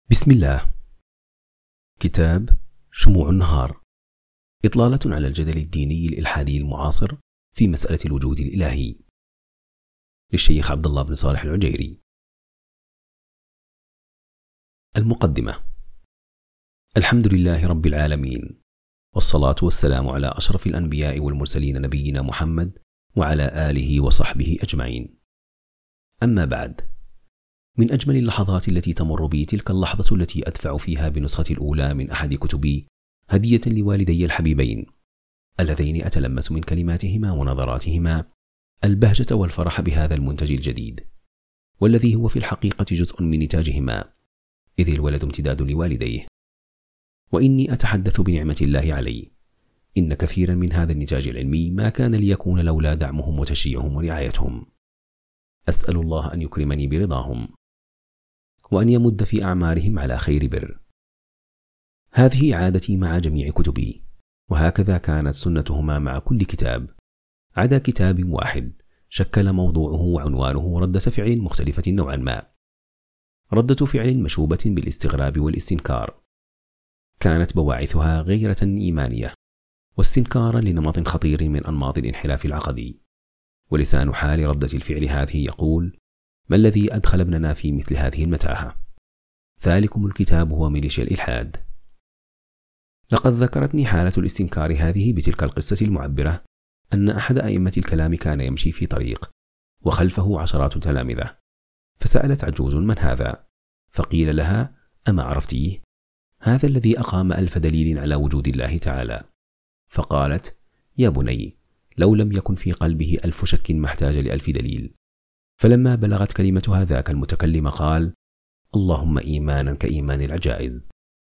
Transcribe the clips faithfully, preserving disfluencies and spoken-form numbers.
بسم الله. كتاب شموع النهار، إطلالة على الجدل الديني الإلحادي المعاصر في مسألة الوجود الإلهي، للشيخ عبد الله بن صالح العجيري. المقدمة. الحمد لله رب العالمين، والصلاة والسلام على أشرف الأنبياء والمرسلين نبينا محمد وعلى آله وصحبه أجمعين. أما بعد، من أجمل اللحظات التي تمر بي تلك اللحظة التي أدفع فيها بنسخة الأولى من أحد كتبي هدية لوالدي الحبيبين، اللذين أتلمس من كلماتهما ونظراتهما البهجة والفرح بهذا المنتج الجديد، والذي هو في الحقيقة جزء من نتاجهما، إذ الولد امتداد لوالديه. وإني أتحدث بنعمة الله علي، إن كثيرا من هذا النتاج العلمي ما كان ليكون لولا دعمهم وتشجيعهم ورعايتهم. أسأل الله أن يكرمني برضاهم، وأن يمد في أعمارهم على خير بر. هذه عادتي مع جميع كتبي، وهكذا كانت سنتهما مع كل كتاب، عدا كتاب واحد شكل موضوعه وعنوانه ردة فعل مختلفة نوعا ما، ردة فعل مشوبة بالاستغراب والاستنكار، كانت بواعثها غيرة إيمانية واستنكارا لنمط خطير من أنماط الانحراف العقدي. ولسان حال ردة الفعل هذه يقول: ما الذي أدخل ابننا في مثل هذه المتاهة؟ ذلكم الكتاب هو ميليشيا الإلحاد. لقد ذكرتني حالة الاستنكار هذه بتلك القصة المعبرة أن أحد أئمة الكلام كان يمشي في طريق وخلفه عشرات تلامذة، فسألت عجوز: من هذا؟ فقيل لها: أما عرفتيه؟ هذا الذي أقام ألف دليل على وجود الله تعالى. فقالت: يا بني، لو لم يكن في قلبه ألف شك ما احتاج لألف دليل. فلما بلغت كلمتها ذاك المتكلم قال: اللهم إيمانا كإيمان العجائز.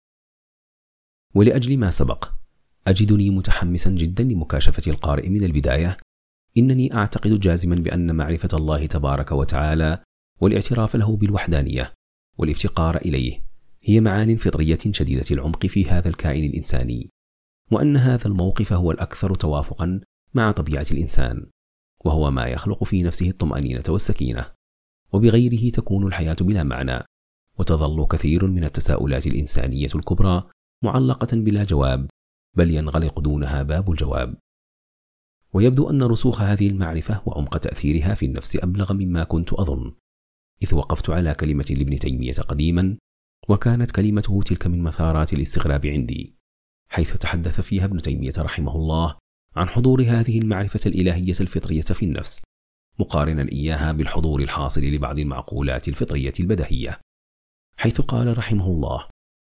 ولأجل ما سبق، أجدني متحمسا جدا لمكاشفة القارئ من البداية. إنني أعتقد جازما بأن معرفة الله تبارك وتعالى والاعتراف له بالوحدانية والافتقار إليه هي معان فطرية شديدة العمق في هذا الكائن الإنساني، وأن هذا الموقف هو الأكثر توافقا مع طبيعة الإنسان، وهو ما يخلق في نفسه الطمأنينة والسكينة، وبغيره تكون الحياة بلا معنى، وتظل كثير من التساؤلات الإنسانية الكبرى معلقة بلا جواب، بل ينغلق دونها باب الجواب. ويبدو أن رسوخ هذه المعرفة وعمق تأثيرها في النفس أبلغ مما كنت أظن، إذ وقفت على كلمة لابن تيمية قديما، وكانت كلمته تلك من مثارات الاستغراب عندي، حيث تحدث فيها ابن تيمية رحمه الله عن حضور هذه المعرفة الإلهية الفطرية في النفس، مقارنا إياها بالحضور الحاصل لبعض المعقولات الفطرية البدهية، حيث قال رحمه الله: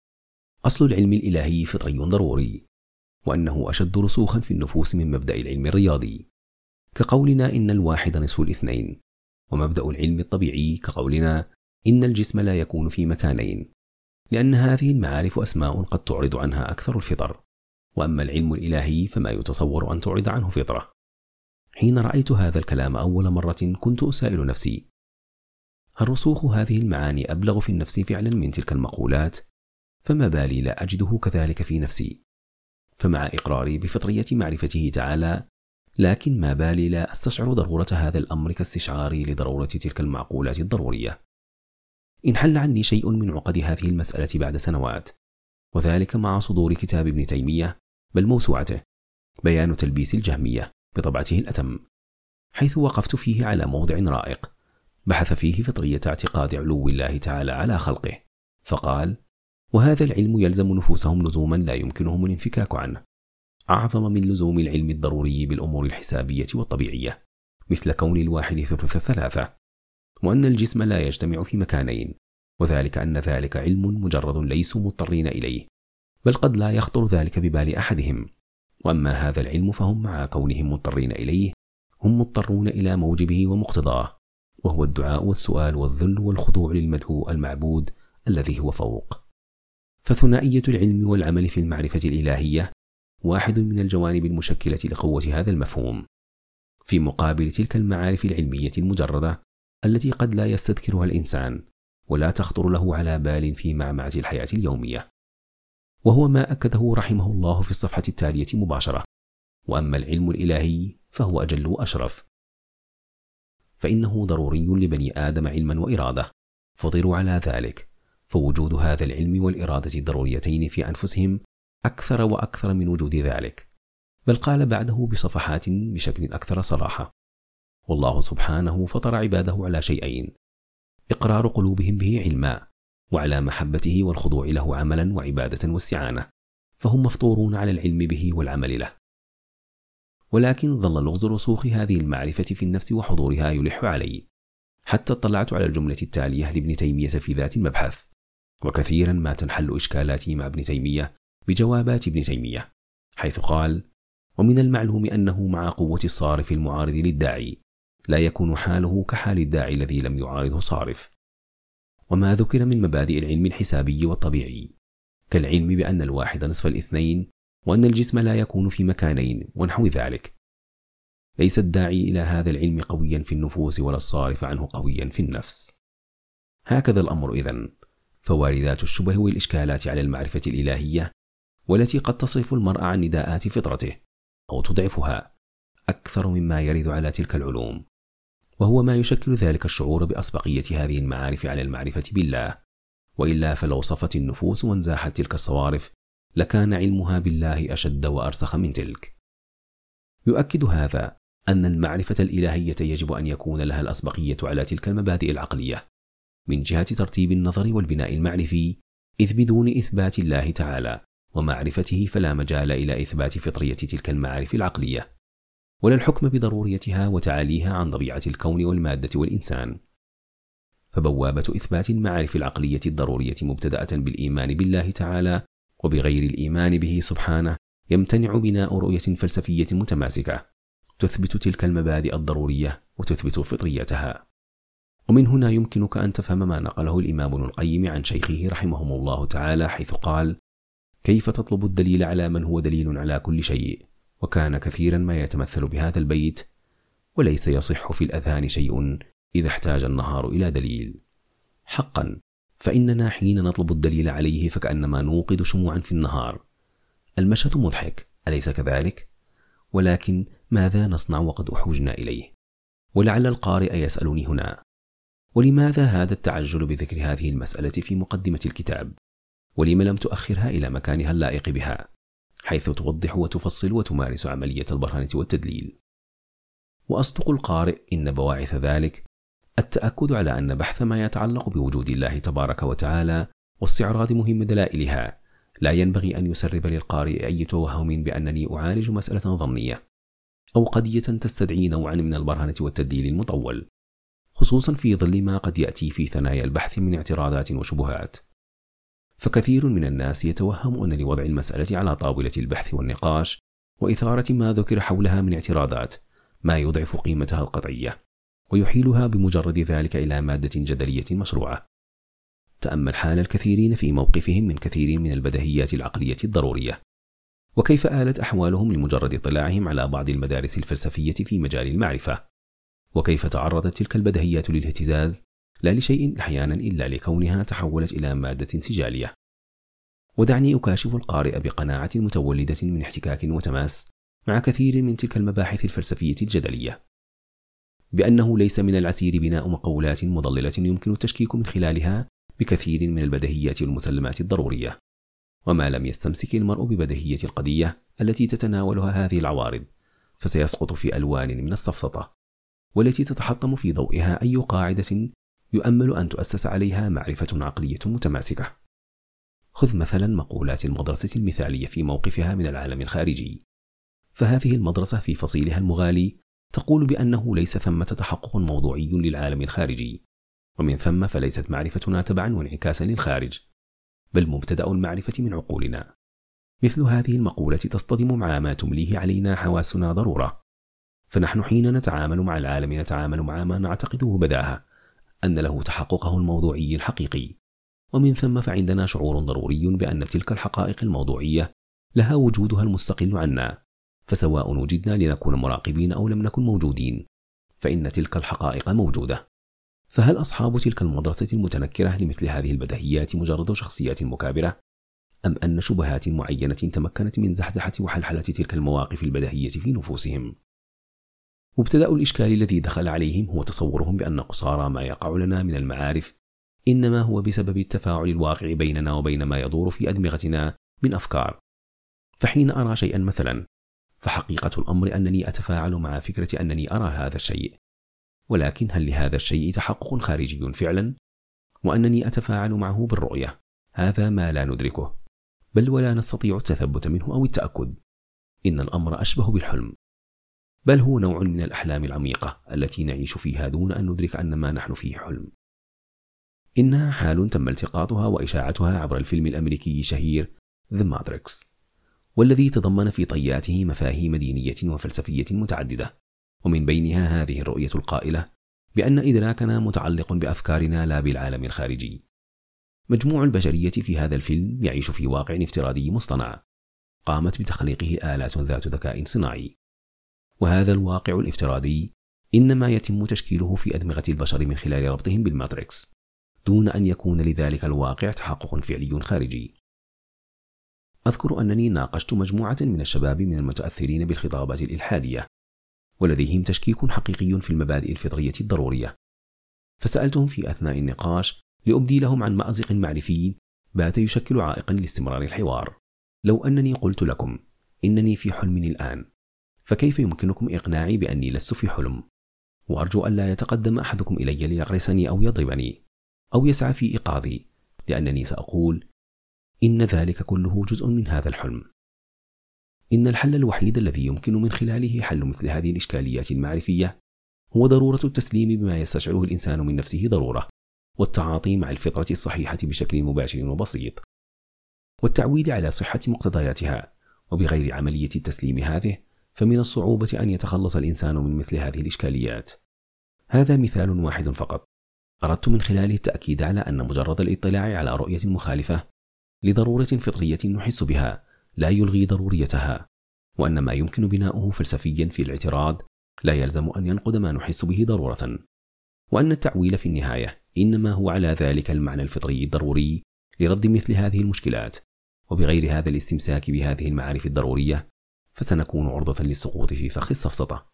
أصل العلم الإلهي فطري ضروري، وأنه أشد رسوخا في النفوس من مبدأ العلم الرياضي، كقولنا إن الواحد نصف الاثنين، ومبدأ العلم الطبيعي كقولنا إن الجسم لا يكون في مكانين، لأن هذه المعارف أسماء قد تعرض عنها أكثر الفطر، وأما العلم الإلهي فما يتصور أن تعرض عنه فطرة. حين رأيت هذا الكلام أول مرة كنت أسائل نفسي: هل رسوخ هذه المعاني أبلغ في النفس فعلا من تلك المقولات؟ فما بالي لا أجده كذلك في نفسي، فمع إقراري بفطرية معرفته تعالى، لكن ما بالي لا أستشعر ضرورة هذا الأمر كاستشعاري لضرورة تلك المعقولات الضرورية. انحل عني شيء من عقد هذه المسألة بعد سنوات، وذلك مع صدور كتاب ابن تيمية، بل موسوعته، بيان تلبيس الجهمية بطبعته الأتم، حيث وقفت فيه على موضع رائق بحث فيه فطرية اعتقاد علو الله تعالى على خلقه، فقال: وهذا العلم يلزم نفوسهم لزوما لا يمكنهم الانفكاك عنه، أعظم من لزوم العلم الضروري بالأمور الحسابية والطبيعية، مثل كون الواحد ثلث ثلاثة، وأن الجسم لا يجتمع في مكانين، وذلك أن ذلك علم مجرد ليسوا مضطرين إليه، بل قد لا يخطر ذلك ببال أحدهم. وأما هذا العلم فهم مع كونهم مضطرين إليه هم مضطرون إلى موجبه ومقتضاه، وهو الدعاء والسؤال والذل والخضوع للمدعو المعبود الذي هو فوق. فثنائية العلم والعمل في المعرفة الإلهية واحد من الجوانب المشكلة لقوة هذا المفهوم، في مقابل تلك المعارف العلمية المجردة التي قد لا يستذكرها الإنسان ولا تخطر له على بال في معمعة الحياة اليومية، وهو ما أكده رحمه الله في الصفحة التالية مباشرة: وأما العلم الإلهي فهو أجل وأشرف، فإنه ضروري لبني آدم علما وإرادة، فطروا على ذلك، فوجود هذا العلم والإرادة الضروريتين في أنفسهم أكثر وأكثر من وجود ذلك. بل قال بعده بصفحات بشكل أكثر صراحة: والله سبحانه فطر عباده على شيئين: إقرار قلوبهم به علما، وعلى محبته والخضوع له عملا وعبادة واستعانة، فهم مفطورون على العلم به والعمل له. ولكن ظل لغز رسوخ هذه المعرفة في النفس وحضورها يلح علي، حتى اطلعت على الجملة التالية لابن تيمية في ذات المبحث. وكثيرا ما تنحل إشكالاتي مع ابن تيمية بجوابات ابن تيمية، حيث قال: ومن المعلوم أنه مع قوة الصارف المعارض للداعي لا يكون حاله كحال الداعي الذي لم يعارضه صارف. وما ذكر من مبادئ العلم الحسابي والطبيعي، كالعلم بأن الواحد نصف الاثنين، وأن الجسم لا يكون في مكانين، ونحو ذلك، ليس الداعي إلى هذا العلم قويا في النفوس ولا الصارف عنه قويا في النفس. هكذا الأمر إذن، فواردات الشبه والإشكالات على المعرفة الإلهية، والتي قد تصرف المرء عن نداءات فطرته أو تضعفها، أكثر مما يرد على تلك العلوم، وهو ما يشكل ذلك الشعور بأسبقية هذه المعارف على المعرفة بالله. وإلا فلو صفت النفوس وانزاحت تلك الصوارف لكان علمها بالله أشد وأرسخ من تلك. يؤكد هذا أن المعرفة الإلهية يجب أن يكون لها الأسبقية على تلك المبادئ العقلية من جهة ترتيب النظر والبناء المعرفي، إذ بدون إثبات الله تعالى ومعرفته فلا مجال إلى إثبات فطرية تلك المعارف العقلية، ولا الحكم بضروريتها وتعاليها عن طبيعة الكون والمادة والإنسان. فبوابة إثبات المعارف العقلية الضرورية مبتدأة بالإيمان بالله تعالى، وبغير الإيمان به سبحانه يمتنع بناء رؤية فلسفية متماسكة تثبت تلك المبادئ الضرورية وتثبت فطريتها. ومن هنا يمكنك أن تفهم ما نقله الإمام ابن القيم عن شيخه رحمه الله تعالى، حيث قال: كيف تطلب الدليل على من هو دليل على كل شيء؟ وكان كثيرا ما يتمثل بهذا البيت: وليس يصح في الأذهان شيء إذا احتاج النهار إلى دليل. حقا، فإننا حين نطلب الدليل عليه فكأنما نوقد شموعا في النهار. المشهد مضحك، أليس كذلك؟ ولكن ماذا نصنع وقد أحوجنا إليه؟ ولعل القارئ يسألني هنا: ولماذا هذا التعجل بذكر هذه المسألة في مقدمة الكتاب؟ ولم لم تؤخرها إلى مكانها اللائق بها، حيث توضح وتفصل وتمارس عملية البرهنة والتدليل؟ وأصدق القارئ إن بواعث ذلك التأكد على أن بحث ما يتعلق بوجود الله تبارك وتعالى واستعراض مهم دلائلها لا ينبغي أن يسرب للقارئ أي توهم بأنني أعالج مسألة ظنية أو قضية تستدعي نوعا من البرهنة والتدليل المطول، خصوصا في ظل ما قد يأتي في ثنايا البحث من اعتراضات وشبهات. فكثير من الناس يتوهم أن لوضع المسألة على طاولة البحث والنقاش وإثارة ما ذكر حولها من اعتراضات ما يضعف قيمتها القطعية ويحيلها بمجرد ذلك إلى مادة جدلية مشروعة. تأمل حال الكثيرين في موقفهم من كثير من البديهيات العقلية الضرورية، وكيف آلت أحوالهم لمجرد اطلاعهم على بعض المدارس الفلسفية في مجال المعرفة، وكيف تعرضت تلك البديهيات للاهتزاز لا لشيء أحيانا إلا لكونها تحولت إلى مادة سجالية. ودعني أكاشف القارئ بقناعة متولدة من احتكاك وتماس مع كثير من تلك المباحث الفلسفية الجدلية، بأنه ليس من العسير بناء مقولات مضللة يمكن التشكيك من خلالها بكثير من البديهيات والمسلمات الضرورية، وما لم يستمسك المرء ببديهية القضية التي تتناولها هذه العوارض فسيسقط في ألوان من السفسطة، والتي تتحطم في ضوئها أي قاعدة يؤمل أن تؤسس عليها معرفة عقلية متماسكة. خذ مثلا مقولات المدرسة المثالية في موقفها من العالم الخارجي، فهذه المدرسة في فصيلها المغالي تقول بأنه ليس ثمة تحقق موضوعي للعالم الخارجي، ومن ثم فليست معرفتنا تبعا وانعكاسا للخارج، بل مبتدأ المعرفة من عقولنا. مثل هذه المقولة تصطدم مع ما تمليه علينا حواسنا ضرورة، فنحن حين نتعامل مع العالم نتعامل مع ما نعتقده بداهة أن له تحققه الموضوعي الحقيقي، ومن ثم فعندنا شعور ضروري بأن تلك الحقائق الموضوعية لها وجودها المستقل عنا، فسواء وجدنا لنكون مراقبين أو لم نكن موجودين فإن تلك الحقائق موجودة. فهل أصحاب تلك المدرسة المتنكرة لمثل هذه البديهيات مجرد شخصيات مكابرة، أم أن شبهات معينة تمكنت من زحزحة وحلحلة تلك المواقف البديهية في نفوسهم؟ مبتدأ الإشكال الذي دخل عليهم هو تصورهم بأن قصارى ما يقع لنا من المعارف إنما هو بسبب التفاعل الواقع بيننا وبين ما يدور في أدمغتنا من أفكار. فحين أرى شيئا مثلا، فحقيقة الأمر أنني أتفاعل مع فكرة أنني أرى هذا الشيء، ولكن هل لهذا الشيء تحقق خارجي فعلا؟ وأنني أتفاعل معه بالرؤية، هذا ما لا ندركه، بل ولا نستطيع التثبت منه أو التأكد. إن الأمر أشبه بالحلم، بل هو نوع من الأحلام العميقة التي نعيش فيها دون أن ندرك أن ما نحن فيه حلم. إنها حال تم التقاطها وإشاعتها عبر الفيلم الأمريكي الشهير The Matrix، والذي تضمن في طياته مفاهيم دينية وفلسفية متعددة، ومن بينها هذه الرؤية القائلة بأن إدراكنا متعلق بأفكارنا لا بالعالم الخارجي. مجموع البشرية في هذا الفيلم يعيش في واقع افتراضي مصطنع قامت بتخليقه آلات ذات ذكاء صناعي، وهذا الواقع الافتراضي إنما يتم تشكيله في أدمغة البشر من خلال ربطهم بالماتريكس، دون أن يكون لذلك الواقع تحقق فعلي خارجي. أذكر أنني ناقشت مجموعة من الشباب من المتأثرين بالخطابات الإلحادية، ولديهم تشكيك حقيقي في المبادئ الفطرية الضرورية، فسألتهم في أثناء النقاش لأبدي لهم عن مأزق معرفي بات يشكل عائقا لاستمرار الحوار. لو أنني قلت لكم إنني في حلم الآن، فكيف يمكنكم إقناعي بأني لست في حلم؟ وأرجو أن لا يتقدم أحدكم إلي ليغرسني أو يضربني أو يسعى في إيقاظي، لأنني سأقول إن ذلك كله جزء من هذا الحلم. إن الحل الوحيد الذي يمكن من خلاله حل مثل هذه الإشكاليات المعرفية هو ضرورة التسليم بما يستشعره الإنسان من نفسه ضرورة، والتعاطي مع الفطرة الصحيحة بشكل مباشر وبسيط، والتعويل على صحة مقتضياتها. وبغير عملية التسليم هذه فمن الصعوبة أن يتخلص الإنسان من مثل هذه الإشكاليات. هذا مثال واحد فقط أردت من خلاله التأكيد على أن مجرد الاطلاع على رؤية مخالفة لضرورة فطرية نحس بها لا يلغي ضروريتها، وأن ما يمكن بناؤه فلسفيا في الاعتراض لا يلزم أن ينقض ما نحس به ضرورة، وأن التعويل في النهاية إنما هو على ذلك المعنى الفطري الضروري لرد مثل هذه المشكلات. وبغير هذا الاستمساك بهذه المعارف الضرورية فسنكون عرضة للسقوط في فخ السفسطة.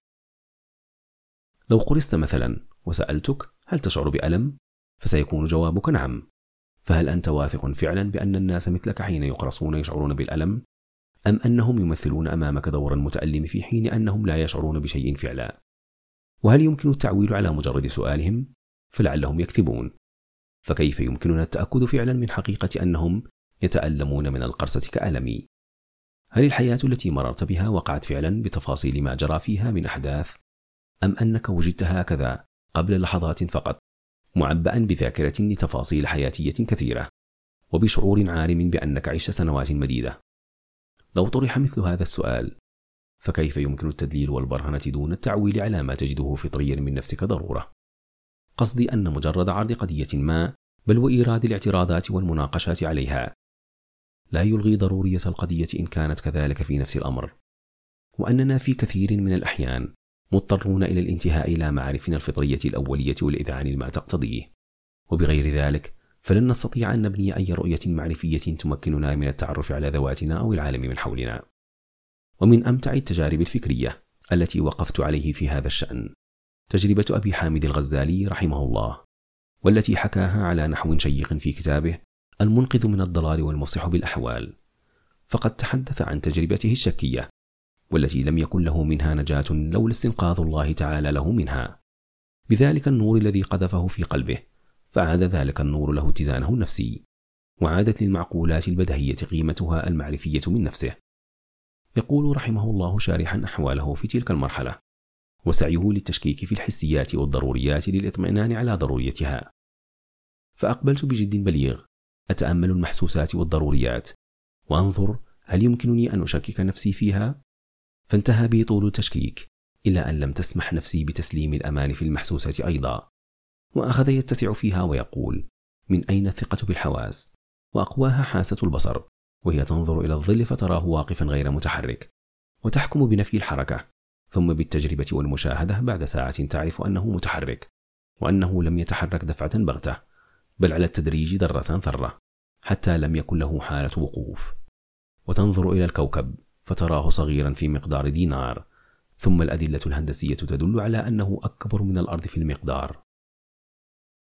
لو قرصت مثلا وسألتك هل تشعر بألم؟ فسيكون جوابك نعم. فهل أنت واثق فعلا بأن الناس مثلك حين يقرصون يشعرون بالألم؟ أم أنهم يمثلون أمامك دورا متألم في حين أنهم لا يشعرون بشيء فعلا؟ وهل يمكن التعويل على مجرد سؤالهم؟ فلعلهم يكذبون. فكيف يمكننا التأكد فعلا من حقيقة أنهم يتألمون من القرصة كألمي؟ هل الحياة التي مررت بها وقعت فعلا بتفاصيل ما جرى فيها من أحداث؟ أم أنك وجدت هكذا قبل لحظات فقط معبأ بذاكرة لتفاصيل حياتية كثيرة وبشعور عارم بأنك عشت سنوات مديدة؟ لو طرح مثل هذا السؤال فكيف يمكن التدليل والبرهنة دون التعويل على ما تجده فطريا من نفسك ضرورة؟ قصدي أن مجرد عرض قضية ما بل وإيراد الاعتراضات والمناقشات عليها لا يلغي ضرورية القضية إن كانت كذلك في نفس الأمر، وأننا في كثير من الأحيان مضطرون إلى الانتهاء إلى معارفنا الفطرية الأولية والإذعان لما تقتضيه. وبغير ذلك فلن نستطيع أن نبني أي رؤية معرفية تمكننا من التعرف على ذواتنا أو العالم من حولنا. ومن أمتع التجارب الفكرية التي وقفت عليه في هذا الشأن تجربة أبي حامد الغزالي رحمه الله، والتي حكاها على نحو شيق في كتابه المنقذ من الضلال والمصح بالأحوال. فقد تحدث عن تجربته الشكية والتي لم يكن له منها نجاة لولا استنقاذ الله تعالى له منها بذلك النور الذي قذفه في قلبه، فعاد ذلك النور له اتزانه النفسي، وعادت للمعقولات البدهية قيمتها المعرفية من نفسه. يقول رحمه الله شارحا أحواله في تلك المرحلة وسعيه للتشكيك في الحسيات والضروريات للإطمئنان على ضروريتها: فأقبلت بجد بليغ أتأمل المحسوسات والضروريات وأنظر هل يمكنني أن أشكك نفسي فيها، فانتهى بي طول التشكيك إلى أن لم تسمح نفسي بتسليم الأمان في المحسوسات أيضا، وأخذ يتسع فيها ويقول: من أين الثقة بالحواس؟ وأقواها حاسة البصر، وهي تنظر إلى الظل فتراه واقفا غير متحرك وتحكم بنفي الحركة، ثم بالتجربة والمشاهدة بعد ساعة تعرف أنه متحرك، وأنه لم يتحرك دفعة بغتة بل على التدريج ذرة ذرة حتى لم يكن له حالة وقوف، وتنظر إلى الكوكب فتراه صغيرا في مقدار دينار، ثم الأدلة الهندسية تدل على أنه أكبر من الأرض في المقدار.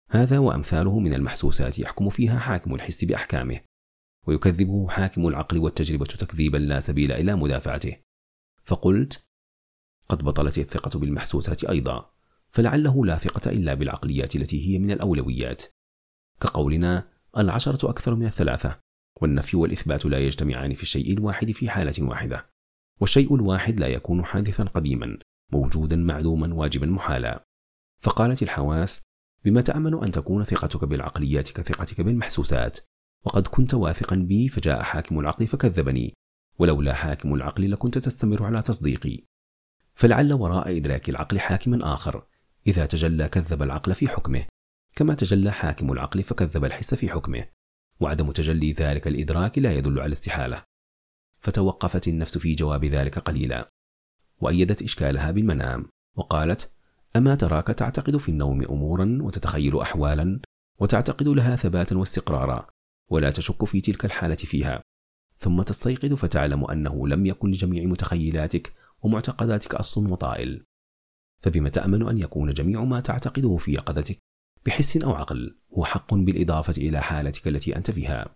هذا وأمثاله من المحسوسات يحكم فيها حاكم الحس بأحكامه، ويكذبه حاكم العقل والتجربة تكذيبا لا سبيل إلى مدافعته. فقلت: قد بطلت الثقة بالمحسوسات أيضا، فلعله لا ثقة إلا بالعقليات التي هي من الأولويات، كقولنا العشرة أكثر من الثلاثة، والنفي والإثبات لا يجتمعان في الشيء الواحد في حالة واحدة، والشيء الواحد لا يكون حادثا قديما موجودا معدوما واجبا محالا. فقالت الحواس: بما تأمن أن تكون ثقتك بالعقليات كثقتك بالمحسوسات، وقد كنت واثقا بي فجاء حاكم العقل فكذبني، ولولا حاكم العقل لكنت تستمر على تصديقي. فلعل وراء إدراك العقل حاكما آخر، إذا تجلى كذب العقل في حكمه، كما تجلى حاكم العقل فكذب الحس في حكمه، وعدم تجلي ذلك الإدراك لا يدل على استحالة. فتوقفت النفس في جواب ذلك قليلا، وأيدت إشكالها بالمنام، وقالت: أما تراك تعتقد في النوم أمورا وتتخيل أحوالا وتعتقد لها ثباتا واستقرارا، ولا تشك في تلك الحالة فيها، ثم تستيقظ فتعلم أنه لم يكن لجميع متخيلاتك ومعتقداتك أصل وطائل، فبما تأمن أن يكون جميع ما تعتقده في يقظتك بحس أو عقل هو حق بالإضافة إلى حالتك التي أنت فيها؟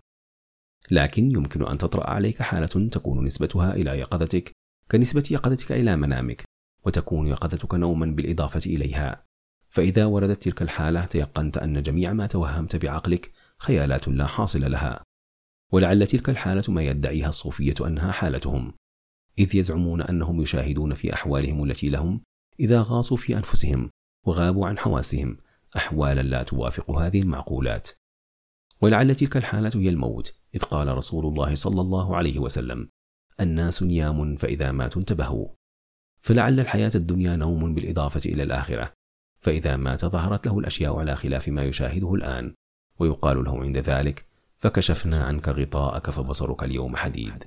لكن يمكن أن تطرأ عليك حالة تكون نسبتها إلى يقظتك كنسبة يقظتك إلى منامك، وتكون يقظتك نوما بالإضافة إليها، فإذا وردت تلك الحالة تيقنت أن جميع ما توهمت بعقلك خيالات لا حاصل لها. ولعل تلك الحالة ما يدعيها الصوفية أنها حالتهم، إذ يزعمون أنهم يشاهدون في أحوالهم التي لهم إذا غاصوا في أنفسهم وغابوا عن حواسهم أحوالا لا توافق هذه المعقولات. ولعل تلك الحالة هي الموت، إذ قال رسول الله صلى الله عليه وسلم: الناس نيام فإذا ماتوا انتبهوا. فلعل الحياة الدنيا نوم بالإضافة إلى الآخرة، فإذا مات ظهرت له الأشياء على خلاف ما يشاهده الآن، ويقال له عند ذلك: فكشفنا عنك غطاءك فبصرك اليوم حديد.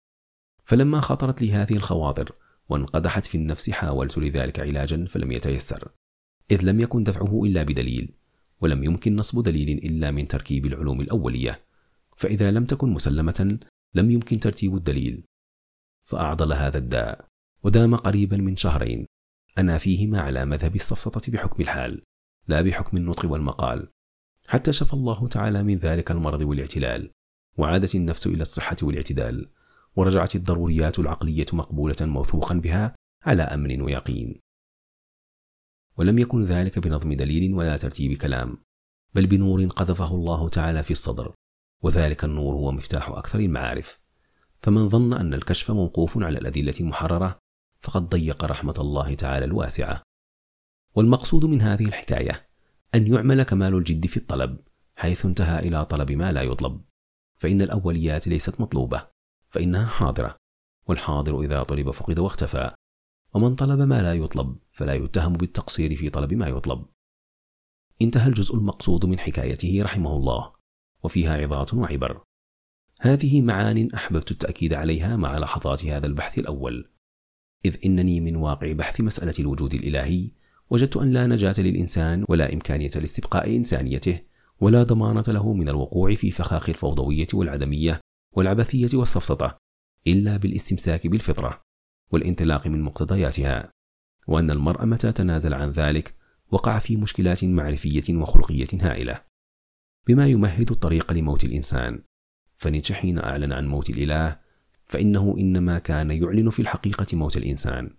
فلما خطرت لي هذه الخواطر وانقدحت في النفس حاولت لذلك علاجا فلم يتيسر، إذ لم يكن دفعه إلا بدليل، ولم يمكن نصب دليل إلا من تركيب العلوم الأولية، فإذا لم تكن مسلمة لم يمكن ترتيب الدليل. فأعضل هذا الداء ودام قريبا من شهرين أنا فيهما على مذهب السفسطة بحكم الحال لا بحكم النطق والمقال، حتى شفى الله تعالى من ذلك المرض والاعتلال، وعادت النفس إلى الصحة والاعتدال، ورجعت الضروريات العقلية مقبولة موثوقا بها على أمن ويقين. ولم يكن ذلك بنظم دليل ولا ترتيب كلام، بل بنور قذفه الله تعالى في الصدر، وذلك النور هو مفتاح أكثر المعارف. فمن ظن أن الكشف موقوف على الأدلة المحررة فقد ضيق رحمة الله تعالى الواسعة. والمقصود من هذه الحكاية أن يعمل كمال الجد في الطلب، حيث انتهى إلى طلب ما لا يطلب، فإن الأوليات ليست مطلوبة، فإنها حاضرة، والحاضر إذا طلب فقد واختفى، ومن طلب ما لا يطلب فلا يتهم بالتقصير في طلب ما يطلب. انتهى الجزء المقصود من حكايته رحمه الله، وفيها عظات وعبر. هذه معان أحببت التأكيد عليها مع لحظات هذا البحث الأول، إذ إنني من واقع بحث مسألة الوجود الإلهي وجدت أن لا نجاة للإنسان ولا إمكانية لاستبقاء إنسانيته، ولا ضمانة له من الوقوع في فخاخ الفوضوية والعدمية والعبثية والسفسطة إلا بالاستمساك بالفطرة والانطلاق من مقتضياتها، وأن المرء متى تنازل عن ذلك وقع في مشكلات معرفية وخلقية هائلة، بما يمهد الطريق لموت الإنسان. فنيتشه حين أعلن عن موت الإله فإنه إنما كان يعلن في الحقيقة موت الإنسان.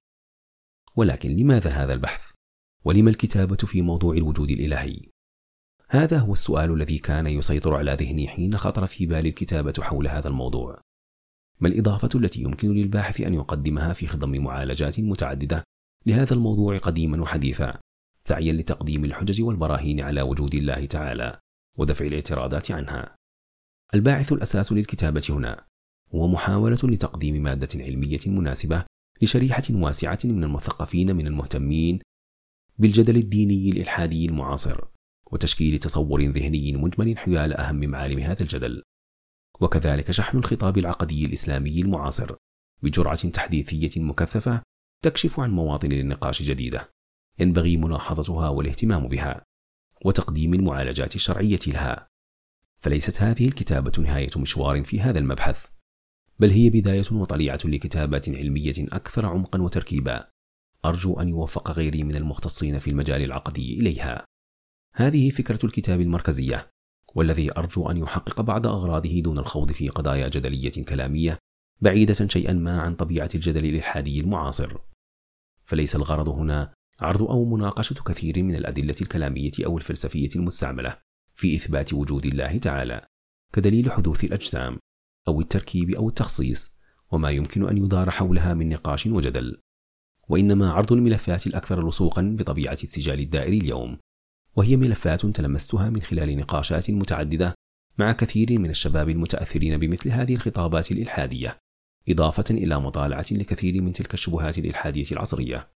ولكن لماذا هذا البحث؟ ولما الكتابة في موضوع الوجود الإلهي؟ هذا هو السؤال الذي كان يسيطر على ذهني حين خطر في بالي الكتابة حول هذا الموضوع. ما الإضافة التي يمكن للباحث أن يقدمها في خضم معالجات متعددة لهذا الموضوع قديما وحديثا، سعيا لتقديم الحجج والبراهين على وجود الله تعالى ودفع الاعتراضات عنها؟ الباعث الأساس للكتابة هنا هو محاولة لتقديم مادة علمية مناسبة لشريحة واسعة من المثقفين من المهتمين بالجدل الديني الإلحادي المعاصر، وتشكيل تصور ذهني مجمل حيال أهم معالم هذا الجدل، وكذلك شحن الخطاب العقدي الإسلامي المعاصر بجرعة تحديثية مكثفة تكشف عن مواطن للنقاش جديدة ينبغي ملاحظتها والاهتمام بها، وتقديم المعالجات الشرعية لها. فليست هذه الكتابة نهاية مشوار في هذا المبحث، بل هي بداية وطليعة لكتابات علمية أكثر عمقا وتركيبا، أرجو أن يوفق غيري من المختصين في المجال العقدي إليها. هذه فكرة الكتاب المركزية، والذي أرجو أن يحقق بعض أغراضه دون الخوض في قضايا جدلية كلامية بعيدة شيئا ما عن طبيعة الجدل الإلحادي المعاصر. فليس الغرض هنا عرض أو مناقشة كثير من الأدلة الكلامية أو الفلسفية المستعملة في إثبات وجود الله تعالى، كدليل حدوث الأجسام أو التركيب أو التخصيص وما يمكن أن يدار حولها من نقاش وجدل، وإنما عرض الملفات الأكثر لصوقا بطبيعة السجال الدائري اليوم، وهي ملفات تلمستها من خلال نقاشات متعددة مع كثير من الشباب المتأثرين بمثل هذه الخطابات الإلحادية، إضافة إلى مطالعة لكثير من تلك الشبهات الإلحادية العصرية.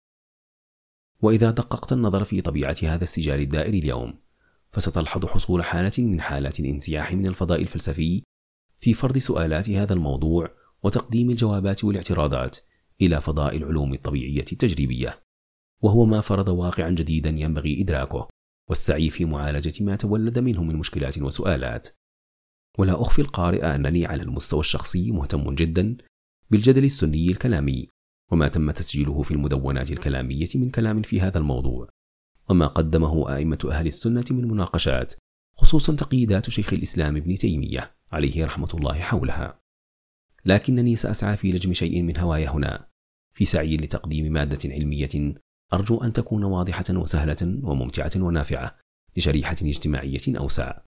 وإذا دققت النظر في طبيعة هذا السجال الدائري اليوم، فستلحظ حصول حالة من حالات الانسياح من الفضاء الفلسفي في فرض سؤالات هذا الموضوع وتقديم الجوابات والاعتراضات إلى فضاء العلوم الطبيعية التجريبية، وهو ما فرض واقعا جديدا ينبغي إدراكه والسعي في معالجة ما تولد منه من مشكلات وسؤالات. ولا أخفي القارئ أنني على المستوى الشخصي مهتم جدا بالجدل السني الكلامي وما تم تسجيله في المدونات الكلامية من كلام في هذا الموضوع، وما قدمه أئمة أهل السنة من مناقشات، خصوصا تقييدات شيخ الإسلام ابن تيمية عليه رحمة الله حولها. لكنني سأسعى في لجم شيء من هوايا هنا في سعي لتقديم مادة علمية أرجو أن تكون واضحة وسهلة وممتعة ونافعة لشريحة اجتماعية أوسع.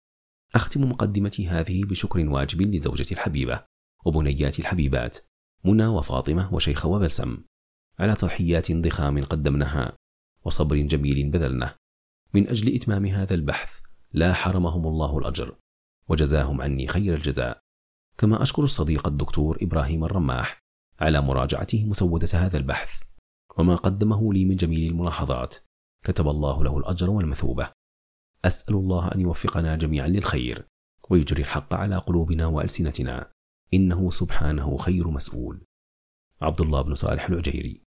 أختم مقدمتي هذه بشكر واجب لزوجتي الحبيبة وبنياتي الحبيبات منى وفاطمة وشيخة وبلسم على تضحيات ضخام قدمناها وصبر جميل بذلنه من أجل إتمام هذا البحث، لا حرمهم الله الأجر وجزاهم عني خير الجزاء. كما أشكر الصديق الدكتور إبراهيم الرماح على مراجعته مسودة هذا البحث وما قدمه لي من جميل الملاحظات، كتب الله له الأجر والمثوبة. أسأل الله أن يوفقنا جميعا للخير ويجري الحق على قلوبنا وألسنتنا، إنه سبحانه خير مسؤول. عبد الله بن صالح العجيري.